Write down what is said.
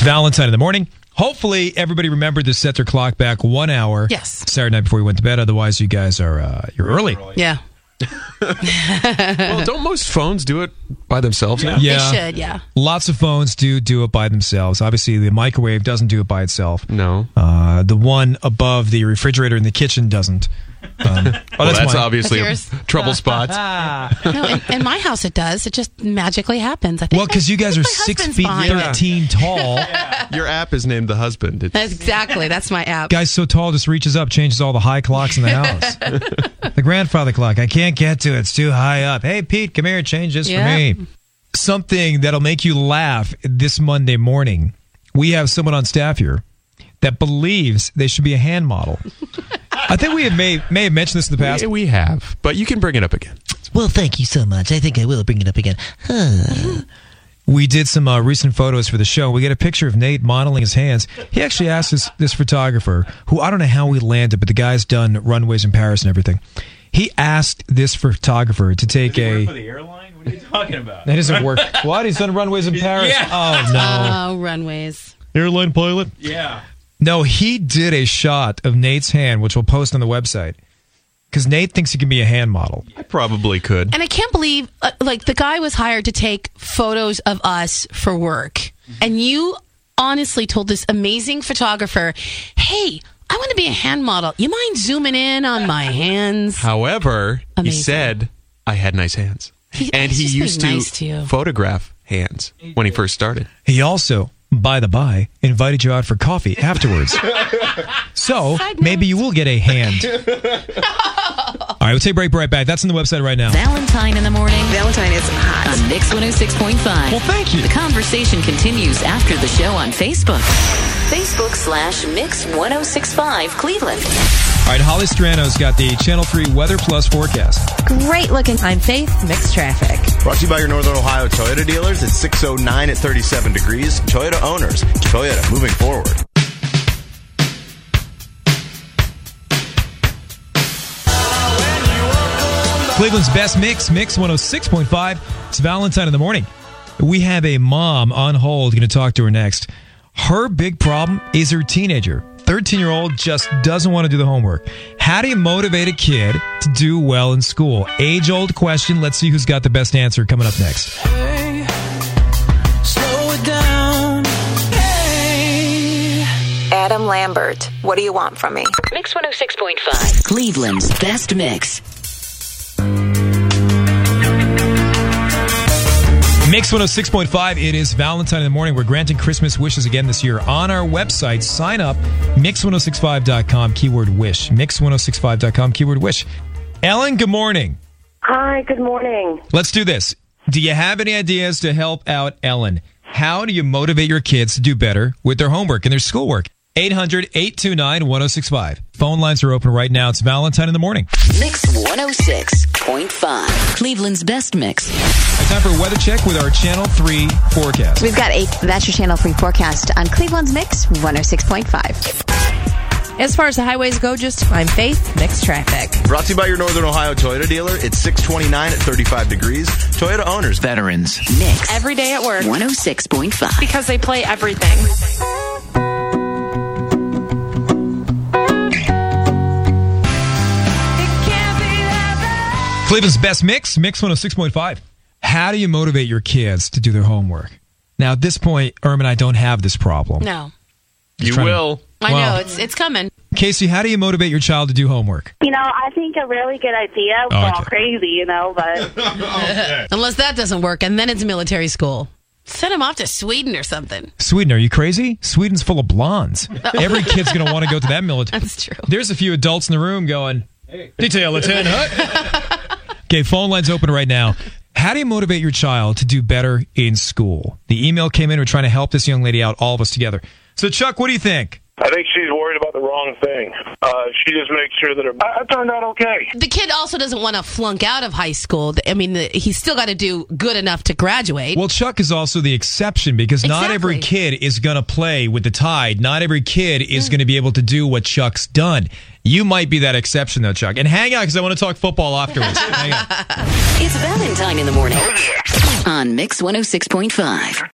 Valentine in the morning. Hopefully, everybody remembered to set their clock back 1 hour. Yes. Saturday night before you went to bed. Otherwise, you guys are you're early. Yeah. Well, don't most phones do it by themselves now? Yeah. They should, yeah. Lots of phones do it by themselves. Obviously, the microwave doesn't do it by itself. No. The one above the refrigerator in the kitchen doesn't. That's obviously a That's trouble spot. No, in my house it does. It just magically happens. I think Well, because you guys are my 6 husband's feet behind it. 13 tall. Your app is named The Husband. That's my app. Guy's so tall, just reaches up, changes all the high clocks in the house. The grandfather clock, I can't get to it. It's too high up. Hey, Pete, come here, change this for me. Something that'll make you laugh this Monday morning. We have someone on staff here that believes they should be a hand model. I think we may have mentioned this in the past. We have, but you can bring it up again. Well, thank you so much. I think I will bring it up again. We did some recent photos for the show. We get a picture of Nate modeling his hands. He actually asked this photographer, who I don't know how we landed, but the guy's done runways in Paris and everything. He asked this photographer to take work for the airline? What are you talking about? That doesn't work. What? He's done runways in Paris? Yeah. Oh, no. Oh, runways. Airline pilot? Yeah. No, he did a shot of Nate's hand, which we'll post on the website. Because Nate thinks he can be a hand model. I probably could. And I can't believe, the guy was hired to take photos of us for work. And you honestly told this amazing photographer, hey, I want to be a hand model. You mind zooming in on my hands? However, he Amazing. said I had nice hands. And he he's just used being to, nice to you. photograph hands when he first started. He also, by the by, invited you out for coffee afterwards. So, maybe you will get a hand. All right, we'll take a break right back. That's on the website right now. Valentine in the morning. Valentine is hot. On Mix 106.5. Well, thank you. The conversation continues after the show on Facebook. Facebook/Mix 1065 Cleveland. All right, Holly Strano's got the Channel 3 Weather Plus forecast. Great looking. I'm Faith. Mixed traffic. Brought to you by your Northern Ohio Toyota dealers. It's 6:09 at 37 degrees. Toyota owners. Toyota moving forward. Cleveland's best mix, Mix 106.5. It's Valentine in the morning. We have a mom on hold. Going to talk to her next. Her big problem is her teenager. 13-year-old just doesn't want to do the homework. How do you motivate a kid to do well in school? Age-old question. Let's see who's got the best answer coming up next. Hey, slow it down. Hey. Adam Lambert. What do you want from me? Mix 106.5. Cleveland's best mix. Mix 106.5, it is Valentine in the morning. We're granting Christmas wishes again this year. On our website, sign up, mix1065.com, keyword wish. Mix1065.com, keyword wish. Ellen, good morning. Hi, good morning. Let's do this. Do you have any ideas to help out Ellen? How do you motivate your kids to do better with their homework and their schoolwork? 800-829-1065. Phone lines are open right now. It's Valentine in the morning. Mix 106.5. Cleveland's best mix. Time for a weather check with our Channel 3 forecast. We've got that's your Channel 3 forecast on Cleveland's Mix 106.5. As far as the highways go, just I'm Faith. Mixed traffic. Brought to you by your Northern Ohio Toyota dealer. It's 6:29 at 35 degrees. Toyota owners. Veterans. Mix. Every day at work. 106.5. Because they play everything. Cleveland's best mix, Mix 106.5. How do you motivate your kids to do their homework? Now, at this point, Irm and I don't have this problem. No. You will. I know, it's coming. Casey, how do you motivate your child to do homework? I think a really good idea. We're all crazy, but... Unless that doesn't work, and then it's military school. Send them off to Sweden or something. Sweden, are you crazy? Sweden's full of blondes. Every kid's going to want to go to that military. That's true. There's a few adults in the room going, detail lieutenant. Okay, phone lines open right now. How do you motivate your child to do better in school? The email came in. We're trying to help this young lady out, all of us together. So, Chuck, what do you think? I think she's worried about the wrong thing. She just makes sure that I turned out okay. The kid also doesn't want to flunk out of high school. I mean, he's still got to do good enough to graduate. Well, Chuck is also the exception because not every kid is going to play with the Tide. Not every kid is going to be able to do what Chuck's done. You might be that exception, though, Chuck. And hang on, because I want to talk football afterwards. Hang on. It's Valentine in the morning on Mix 106.5.